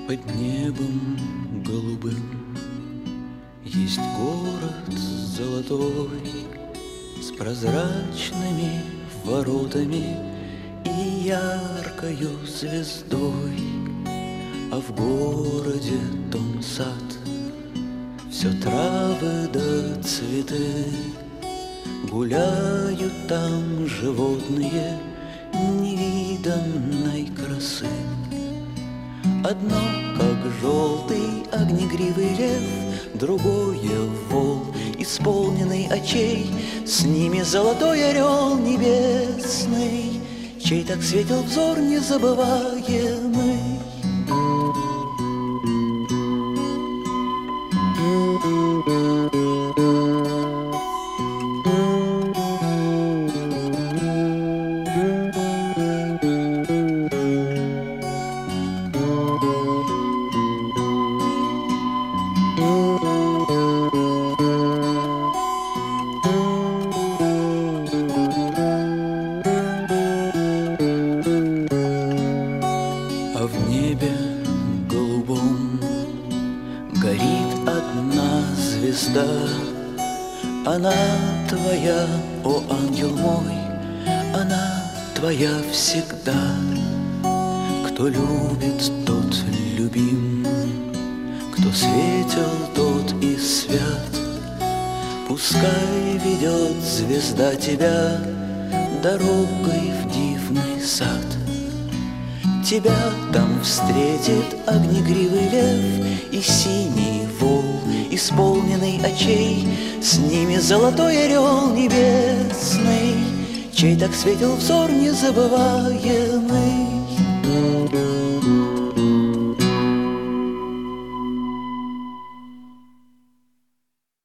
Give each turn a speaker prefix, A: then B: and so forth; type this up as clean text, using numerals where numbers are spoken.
A: Под небом голубым есть город золотой с прозрачными воротами и яркою звездой. А в городе том сад, все травы да цветы, гуляют там животные невиданной красы. Одно, как желтый огнегривый лев, другое вол, исполненный очей, с ними золотой орел небесный, чей так светил взор незабываемый. А в небе голубом горит одна звезда. Она твоя, о ангел мой, она твоя всегда. Кто любит, тот любим, кто светил, тот и свят. Пускай ведет звезда тебя дорогой в дивный сад. Тебя там встретит огнегривый лев и синий вол, исполненный очей, с ними золотой орел небесный, чей так светил взор незабываемый.